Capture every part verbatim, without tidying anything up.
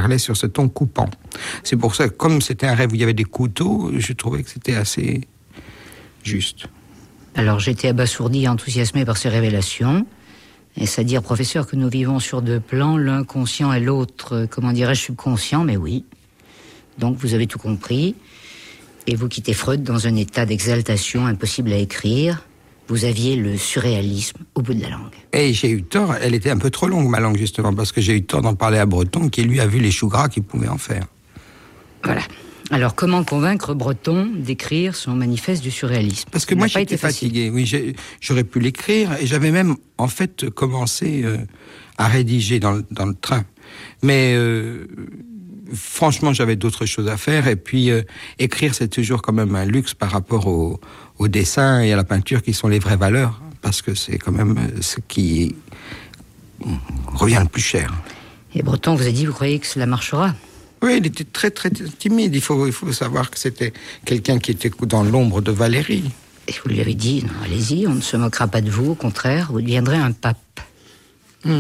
parlait sur ce ton coupant. C'est pour ça que, comme c'était un rêve où il y avait des couteaux, je trouvais que c'était assez juste. Alors j'étais abasourdi et enthousiasmé par ces révélations. Est-ce à dire, professeur, que nous vivons sur deux plans, l'un conscient et l'autre, comment dirais-je, subconscient? Mais oui. Donc vous avez tout compris. Et vous quittez Freud dans un état d'exaltation impossible à écrire. Vous aviez le surréalisme au bout de la langue. Et j'ai eu tort, elle était un peu trop longue, ma langue, justement, parce que j'ai eu tort d'en parler à Breton, qui lui a vu les choux gras qu'il pouvait en faire. Voilà. Alors, comment convaincre Breton d'écrire son manifeste du surréalisme? Parce que moi, j'étais fatigué. Oui, j'ai, j'aurais pu l'écrire, et j'avais même, en fait, commencé euh, à rédiger dans, dans le train. Mais... Euh, franchement, j'avais d'autres choses à faire. Et puis, euh, écrire, c'est toujours quand même un luxe par rapport au, au dessin et à la peinture qui sont les vraies valeurs. Parce que c'est quand même ce qui revient le plus cher. Et Breton vous a dit, vous croyez que cela marchera? Oui, il était très, très timide. Il faut, il faut savoir que c'était quelqu'un qui était dans l'ombre de Valérie. Et vous lui avez dit, non, allez-y, on ne se moquera pas de vous. Au contraire, vous deviendrez un pape. Mmh.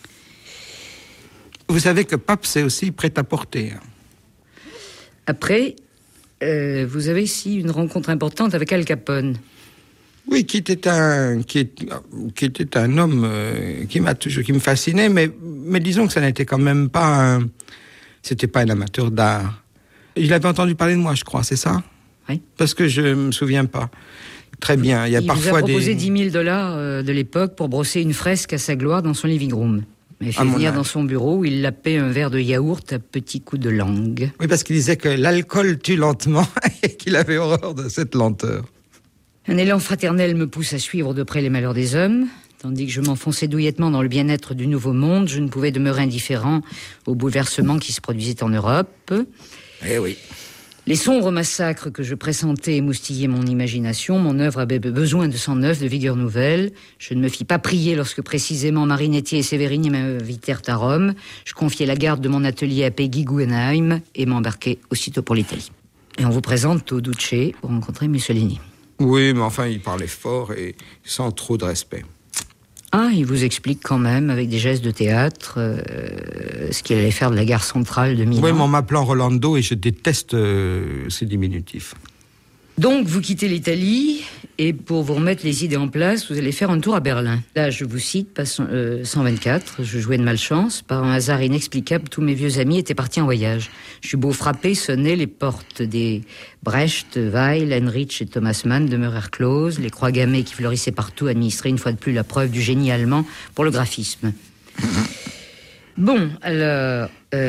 Vous savez que pape, c'est aussi prêt-à-porter. Après, euh, vous avez ici une rencontre importante avec Al Capone. Oui, qui était un, qui, est, qui était un homme euh, qui m'a toujours, qui me fascinait, mais, mais disons que ça n'était quand même pas un, c'était pas un amateur d'art. Il avait entendu parler de moi, je crois, c'est ça? Oui. Parce que je me souviens pas. Très bien, il y a il parfois des... Il vous a proposé des... dix mille dollars euh, de l'époque pour brosser une fresque à sa gloire dans son living room. Il fait venir dans son bureau où il lapait un verre de yaourt à petits coups de langue. Oui, parce qu'il disait que l'alcool tue lentement et qu'il avait horreur de cette lenteur. Un élan fraternel me pousse à suivre de près les malheurs des hommes. Tandis que je m'enfonçais douillettement dans le bien-être du nouveau monde, je ne pouvais demeurer indifférent aux bouleversements qui se produisaient en Europe. Eh oui. Les sombres massacres que je pressentais émoustillaient mon imagination. Mon œuvre avait besoin de sang neuf, de vigueur nouvelle. Je ne me fis pas prier lorsque précisément Marinetti et Séverine m'invitèrent à Rome. Je confiai la garde de mon atelier à Peggy Guggenheim et m'embarquai aussitôt pour l'Italie. Et on vous présente au Duce pour rencontrer Mussolini. Oui, mais enfin, il parlait fort et sans trop de respect. Ah, il vous explique quand même, avec des gestes de théâtre, euh, ce qu'il allait faire de la gare centrale de Milan. Oui, mais en m'appelant Rolando, et je déteste euh, ces diminutifs. Donc, vous quittez l'Italie, et pour vous remettre les idées en place, vous allez faire un tour à Berlin. Là, je vous cite, page euh, cent vingt-quatre, je jouais de malchance. Par un hasard inexplicable, tous mes vieux amis étaient partis en voyage. Je suis beau frapper, sonner, les portes des Brecht, Weil, Heinrich et Thomas Mann demeurèrent closes. Les croix gammées qui fleurissaient partout administraient une fois de plus la preuve du génie allemand pour le graphisme. Bon, alors,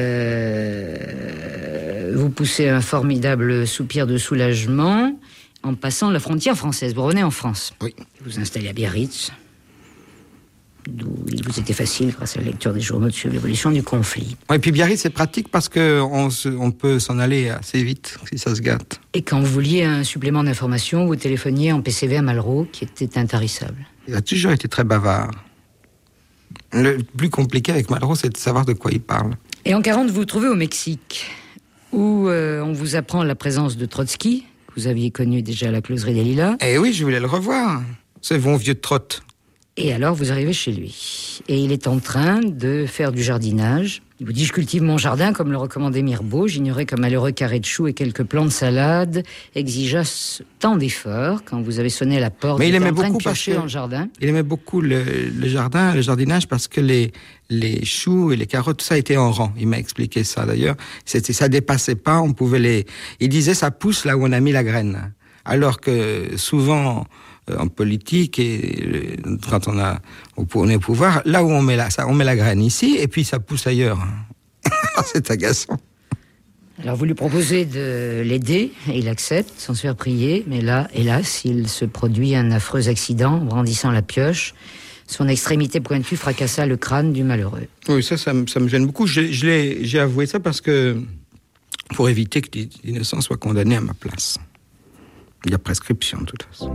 euh, vous poussez un formidable soupir de soulagement en passant la frontière française. Vous revenez en France. Oui. Vous vous installez à Biarritz, d'où il vous était facile, grâce à la lecture des journaux, de suivre l'évolution du conflit. Oui, et puis Biarritz, c'est pratique parce qu'on on peut s'en aller assez vite, si ça se gâte. Et quand vous vouliez un supplément d'information, vous téléphoniez en P C V à Malraux, qui était intarissable. Il a toujours été très bavard. Le plus compliqué avec Malraux, c'est de savoir de quoi il parle. Et en quarante, vous vous trouvez au Mexique, où euh, on vous apprend la présence de Trotsky, que vous aviez connu déjà à la Closerie des Lilas. Eh oui, je voulais le revoir. C'est bon vieux Trott. Et alors, vous arrivez chez lui. Et il est en train de faire du jardinage. Il vous dit, je cultive mon jardin comme le recommandait Mirbeau. J'ignorais qu'un malheureux carré de choux et quelques plants de salade exigeassent tant d'efforts. Quand vous avez sonné à la porte, mais il aimait en train beaucoup de parce piocher que dans le jardin. Il aimait beaucoup le, le jardin, le jardinage, parce que les, les choux et les carottes, tout ça était en rang. Il m'a expliqué ça d'ailleurs. C'était, ça dépassait pas, on pouvait les... Il disait, ça pousse là où on a mis la graine. Alors que souvent... en politique et quand on a on est au pouvoir, là où on met la ça on met la graine ici et puis ça pousse ailleurs. C'est agaçant. Alors vous lui proposez de l'aider et il accepte sans se faire prier, mais là, hélas, il se produit un affreux accident. Brandissant la pioche, son extrémité pointue fracassa le crâne du malheureux. Oui, ça, ça, me, ça me gêne beaucoup. Je, je l'ai, j'ai avoué ça parce que pour éviter que l'innocent soit condamné à ma place. Il y a prescription de toute façon.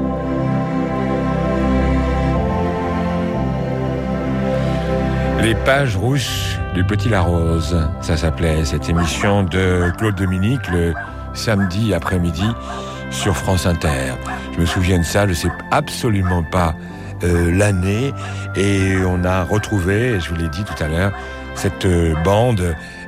Les pages rouges du Petit Larose, ça s'appelait cette émission de Claude Dominique le samedi après-midi sur France Inter. Je me souviens de ça, je ne sais absolument pas euh, l'année et on a retrouvé, je vous l'ai dit tout à l'heure, cette euh, bande